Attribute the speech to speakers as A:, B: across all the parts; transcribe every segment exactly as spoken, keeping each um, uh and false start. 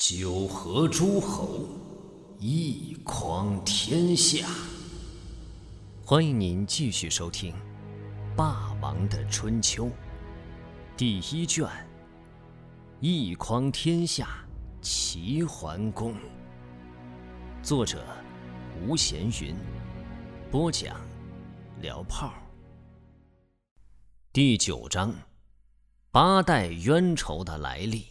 A: 九合诸侯，一匡天下。
B: 欢迎您继续收听《霸王的春秋》第一卷，一匡天下齐桓公。作者吴闲云，播讲聊炮。第九章，八代冤仇的来历。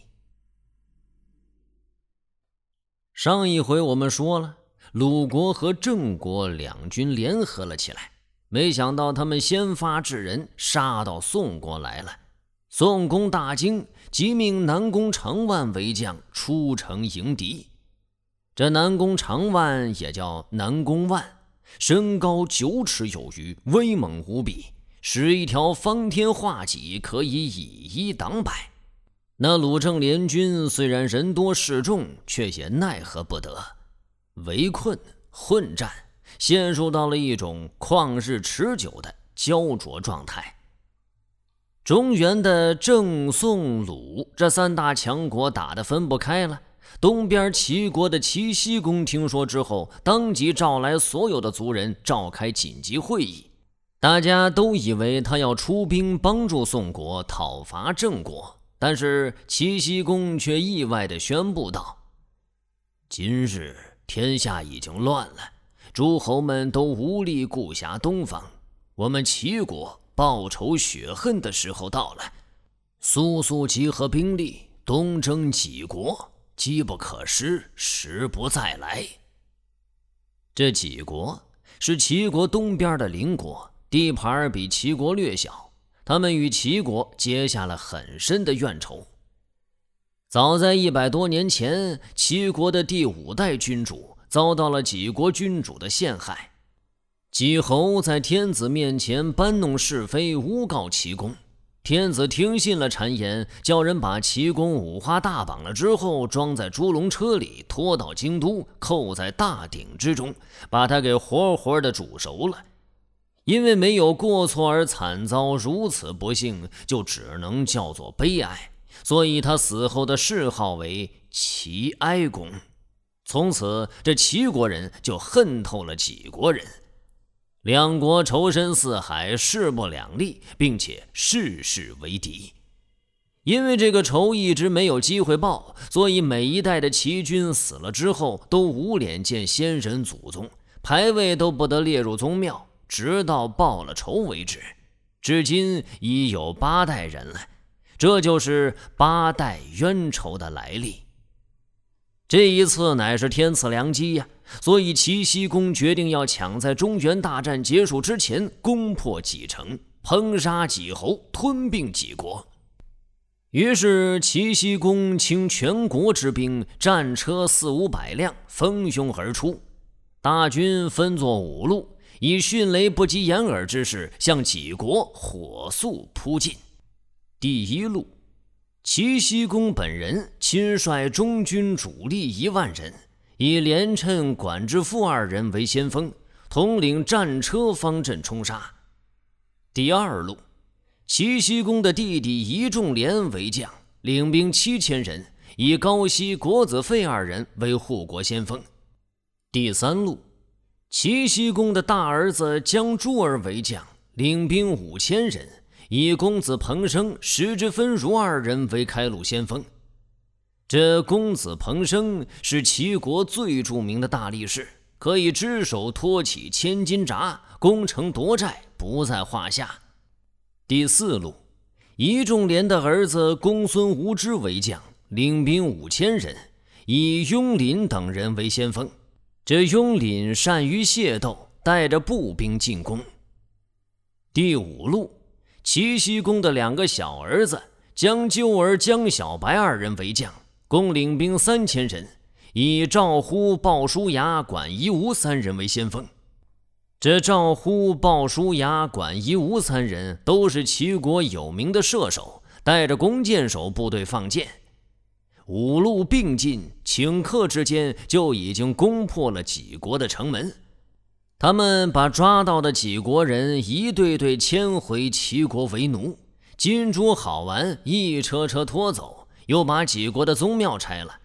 B: 上一回我们说了，鲁国和郑国两军联合了起来，没想到他们先发制人，杀到宋国来了。宋公大惊，即命南宫长万为将出城迎敌。这南宫长万也叫南宫万，身高九尺有余，威猛无比，使一条方天画戟可以以一挡百。那鲁郑联军虽然人多势众，却也奈何不得，围困混战，陷入到了一种旷日持久的焦灼状态。中原的郑宋鲁这三大强国打得分不开了。东边齐国的齐僖公听说之后，当即召来所有的族人召开紧急会议，大家都以为他要出兵帮助宋国讨伐郑国。但是齐僖公却意外地宣布道：今日天下已经乱了，诸侯们都无力顾辖东方，我们齐国报仇雪恨的时候到了，速速集合兵力，东征己国，机不可失，时不再来。这己国是齐国东边的邻国，地盘比齐国略小，他们与齐国结下了很深的怨仇。早在一百多年前，齐国的第五代君主遭到了己国君主的陷害。己侯在天子面前搬弄是非，诬告齐公。天子听信了谗言，叫人把齐公五花大绑了之后，装在猪笼车里，拖到京都，扣在大鼎之中，把他给活活的煮熟了。因为没有过错而惨遭如此不幸，就只能叫做悲哀，所以他死后的谥号为齐哀公。从此这齐国人就恨透了己国人，两国仇深似海，势不两立，并且世世为敌。因为这个仇一直没有机会报，所以每一代的齐君死了之后都无脸见先人祖宗，牌位都不得列入宗庙，直到报了仇为止。至今已有八代人了，这就是八代冤仇的来历。这一次乃是天赐良机呀，所以齐僖公决定要抢在中原大战结束之前攻破己城，烹杀己侯，吞并己国。于是齐僖公倾全国之兵，战车四五百辆，蜂拥而出。大军分作五路，以迅雷不及掩耳之势向己国火速扑进。第一路，齐僖公本人亲率中军主力一万人，以连称、管之父二人为先锋，统领战车方阵冲杀。第二路，齐僖公的弟弟仪仲连为将，领兵七千人，以高息、国子费二人为护国先锋。第三路，齐僖公的大儿子姜诸儿为将，领兵五千人，以公子彭生、石之分如二人为开路先锋。这公子彭生是齐国最著名的大力士，可以只手托起千斤闸，攻城夺寨，不在话下。第四路，仪仲连的儿子公孙无知为将，领兵五千人，以雍林等人为先锋。这雍林善于械斗，带着步兵进攻。第五路，齐僖公的两个小儿子姜纠儿、姜小白二人为将，共领兵三千人，以赵乎、鲍叔牙、管夷吾三人为先锋。这赵乎、鲍叔牙、管夷吾三人都是齐国有名的射手，带着弓箭手部队放箭。五路并进，顷刻之间就已经攻破了己国的城门。他们把抓到的己国人一对对牵回齐国为奴，金珠好玩一车车拖走，又把己国的宗庙拆了，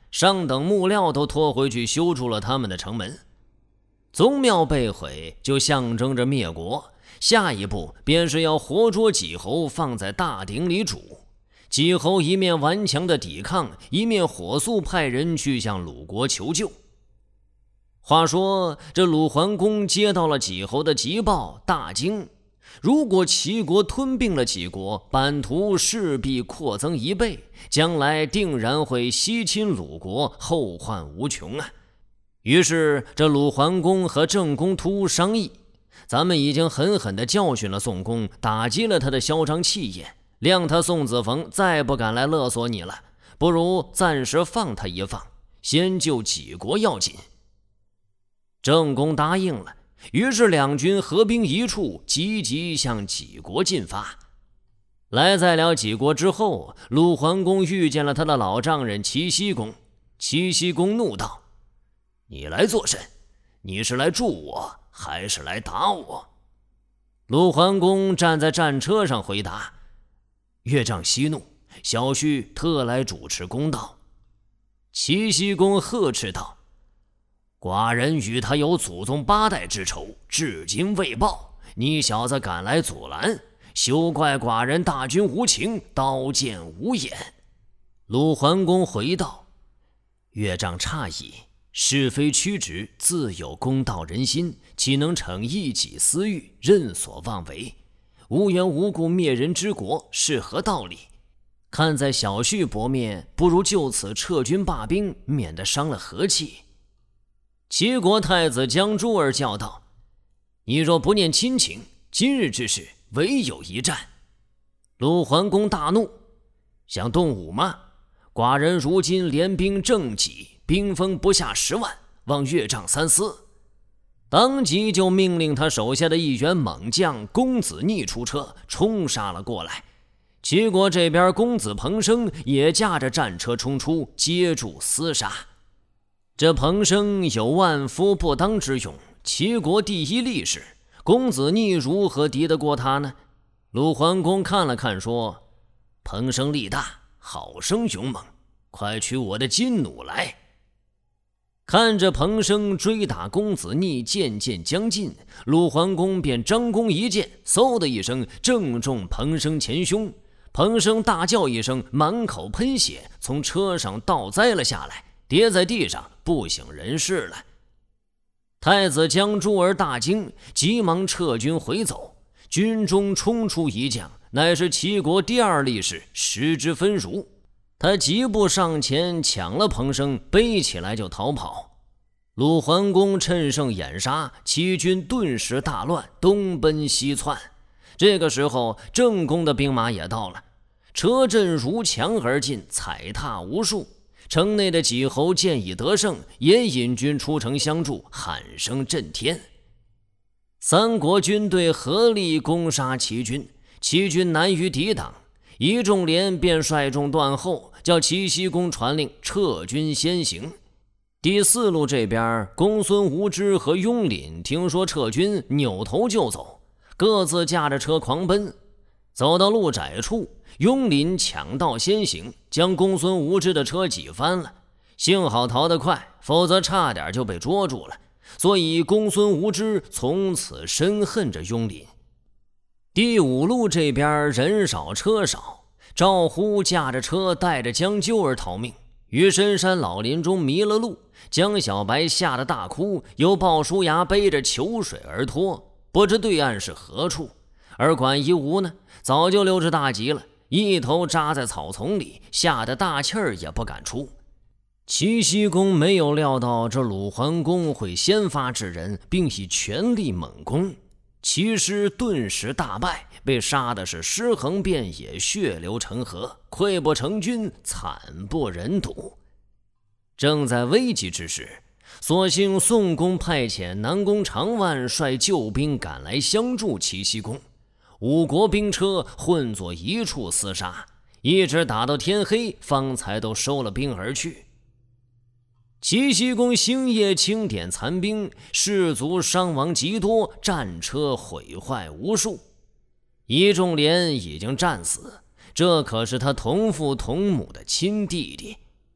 B: 上等幕僚都拖回去修筑了他们的城门。宗庙被毁，就象征着灭国，下一步便是要活捉几侯放在大鼎里煮。几侯一面顽强的抵抗，一面火速派人去向鲁国求救。话说这鲁桓公接到了几侯的急报，大惊，如果齐国吞并了几国，版图势必扩增一倍，将来定然会西侵鲁国，后患无穷啊。于是这鲁桓公和郑公突商议，咱们已经狠狠地教训了宋公，打击了他的嚣张气焰，谅他宋子冯再不敢来勒索你了，不如暂时放他一放，先救几国要紧。郑公答应了，于是两军合兵一处，积极向几国进发。来在了几国之后，鲁桓公遇见了他的老丈人齐僖公。齐僖公怒道：你来作甚？你是来助我还是来打我？鲁桓公站在战车上回答：岳丈息怒，小婿特来主持公道。齐僖公呵斥道：寡人与他有祖宗八代之仇，至今未报，你小子敢来阻拦，休怪寡人大军无情，刀剑无眼。鲁桓公回道：岳丈诧异，是非曲直，自有公道人心，岂能逞一己私欲，任所妄为？无缘无故灭人之国，是何道理？看在小婿薄面，不如就此撤军罢兵，免得伤了和气。齐国太子姜珠儿叫道：你若不念亲情，今日之事唯有一战。鲁桓公大怒：想动武吗？寡人如今连兵正己，兵锋不下十万，望岳丈三思。当即就命令他手下的一员猛将公子逆出车，冲杀了过来。齐国这边公子彭生也驾着战车冲出，接住厮杀。这彭生有万夫不当之勇，齐国第一力士，公子逆如何敌得过他呢？鲁桓公看了看说：彭生力大，好生勇猛，快取我的金弩来。看着彭生追打公子逆渐渐将近，鲁桓公便张弓一箭，嗖的一声正中彭生前胸。彭生大叫一声，满口喷血，从车上倒栽了下来，跌在地上不省人事了。太子姜珠儿大惊，急忙撤军回走。军中冲出一将，乃是齐国第二力士石之分如。他急步上前抢了彭生，背起来就逃跑。鲁桓公趁胜掩杀，齐军顿时大乱，东奔西窜。这个时候郑公的兵马也到了，车阵如墙而进，踩踏无数。城内的几侯见已得胜，也引军出城相助，喊声震天。三国军队合力攻杀齐军，齐军难于抵挡，一众连便率众断后，叫齐僖公传令撤军先行。第四路这边，公孙无知和雍廪听说撤军，扭头就走，各自驾着车狂奔。走到路窄处，雍廪抢道先行，将公孙无知的车挤翻了。幸好逃得快，否则差点就被捉住了。所以公孙无知从此深恨着雍廪。第五路这边人少车少，赵乎驾着车带着姜纠儿逃命，于深山老林中迷了路。姜小白吓得大哭，由鲍叔牙背着求水而脱，不知对岸是何处。而管夷吾呢，早就溜之大吉了，一头扎在草丛里，吓得大气儿也不敢出。齐僖公没有料到这鲁桓公会先发制人，并以全力猛攻，齐师顿时大败，被杀的是尸横遍野，血流成河，溃不成军，惨不忍睹。正在危急之时，所幸宋公派遣南宫长万率救兵赶来相助齐僖公，五国兵车混作一处厮杀，一直打到天黑，方才都收了兵而去。齐僖公星夜清点残兵，士卒伤亡极多，战车毁坏无数。一众连已经战死，这可是他同父同母的亲弟弟。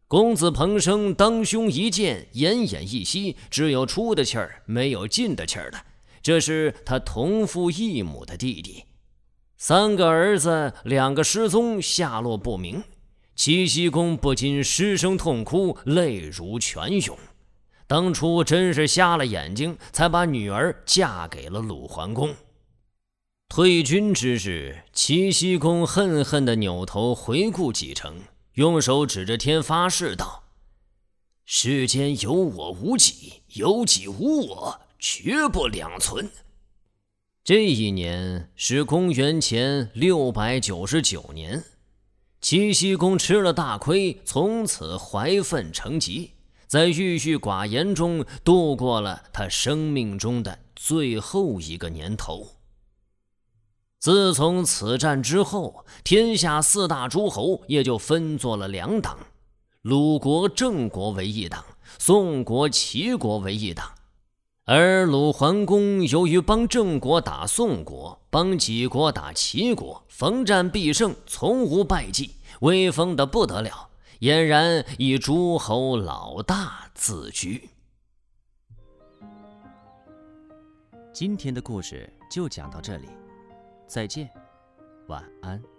B: 公子彭生当胸一剑，奄奄一息，只有出的气儿，没有进的气儿了。这是他同父异母的弟弟，三个儿子，两个失踪，下落不明。齐僖公不禁失声痛哭，泪如泉涌。当初真是瞎了眼睛，才把女儿嫁给了鲁桓公。退军之日，齐僖公恨恨地扭头回顾几程，用手指着天发誓道：世间有我无己，有己无我，绝不两存。这一年是公元前六百九十九年，齐僖公吃了大亏，从此怀愤成疾，在郁郁寡言中度过了他生命中的最后一个年头。自从此战之后，天下四大诸侯也就分作了两党，鲁国、郑国为一党，宋国、齐国为一党。而鲁桓公由于帮郑国打宋国，帮几国打齐国，逢战必胜，从无败绩，威风得不得了，俨然以诸侯老大自居。
C: 今天的故事就讲到这里，再见，晚安。